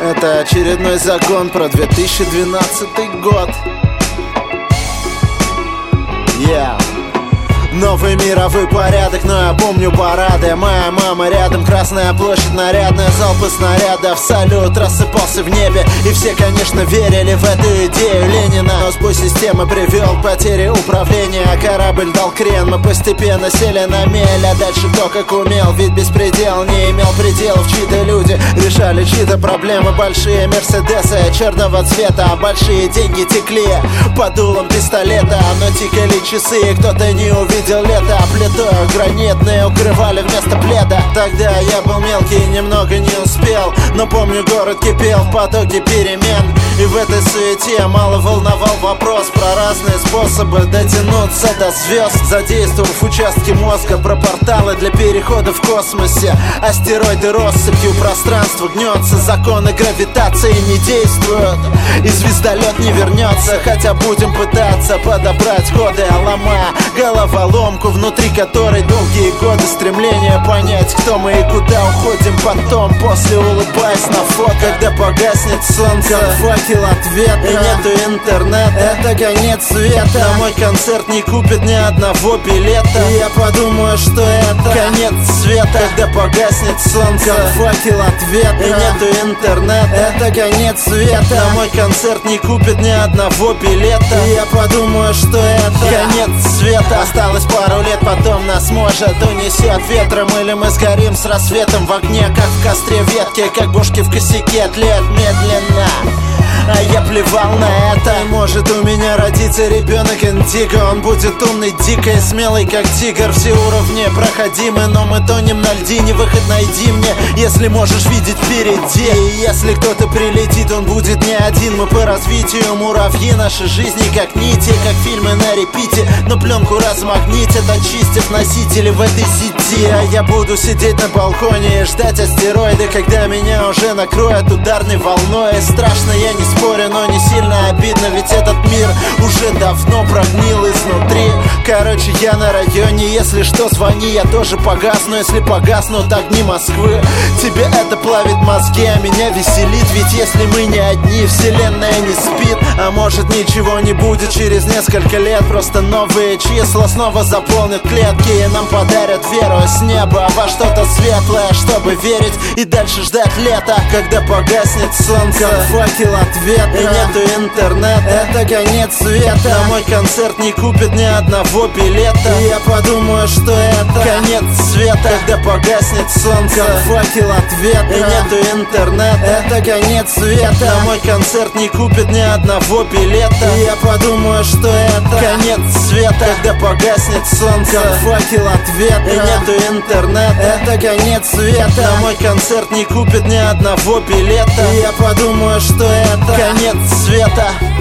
Это очередной закон про 2012 год. Yeah. Новый мировой порядок, но я помню парады. Моя мама рядом, Красная площадь нарядная, залпы снарядов, салют рассыпался в небе. И все, конечно, верили в эту идею Ленина. Но сбой системы привел к потере управления. Корабль дал крен, мы постепенно сели на мель. А дальше кто как умел, ведь беспредел не имел пределов. Чьи-то люди решали чьи-то проблемы. Большие мерседесы черного цвета, а большие деньги текли под дулом пистолета. Но тикали часы, и кто-то не увидел лето, а плитой гранитные укрывали вместо пледа. Тогда я был мелкий и немного не успел, но помню, город кипел в потоке перемен. И в этой суете мало волновал вопрос про разные способы дотянуться до звезд, задействовав участки мозга про порталы для перехода в космосе. Астероиды россыпью пространства гнется, законы гравитации не действуют, и звездолет не вернется. Хотя будем пытаться подобрать коды, ломая головоломку, внутри которой долгие годы стремления понять, кто мы и куда уходим потом. После улыбаясь на фото, когда погаснет солнце, как факел от ветра, и нету интернета, это конец света. На мой концерт не купит ни одного билета, и я подумаю, что это конец света. Когда погаснет солнце, как факел от ветра, и нету интернета, это конец света. На мой концерт не купит ни одного билета, и я подумаю, что это конец света. Осталось пару лет, потом нас может унесет ветром, или мы сгорим с рассветом в огне, как в костре ветки, как бошки в косяке, тлеют медленно. А я плевал на это. И может у меня родится ребенок индиго. Он будет умный, дикий, смелый, как тигр. Все уровни проходимы, но мы тонем на льдине. Выход найди мне, если можешь видеть впереди. И если кто-то прилетит, он будет не один. Мы по развитию муравьи, наши жизни как нити, как фильмы на репите. Но пленку размагнитят, очистив носители в этой сети. А я буду сидеть на балконе и ждать астероиды, когда меня уже накроют ударной волной. Страшно, я не спорю, но не сильно обидно, ведь этот мир уже давно прогнил изнутри. Короче, я на районе, если что, звони, я тоже погасну. Если погаснут огни Москвы, тебе это плавит мозги, а меня веселит. Ведь если мы не одни, вселенная не спит. А может, ничего не будет через несколько лет, просто новые числа снова заполнят клетки, и нам подарят веру с неба во что-то светлое, чтобы верить и дальше ждать лета. Когда погаснет солнце, как факел от ветра, и нету интернета, это конец света. На мой концерт не купит ни одного билета, и я подумаю, что это конец света. Когда погаснет солнце, как факел от ветра, и нету интернета, это конец света. На мой концерт не купит ни одного билета, и я подумаю, что это конец света. Когда погаснет солнце, как факел от ветра, и нету интернета, это конец света. На мой концерт не купит ни одного билета, и я подумаю, что это конец света.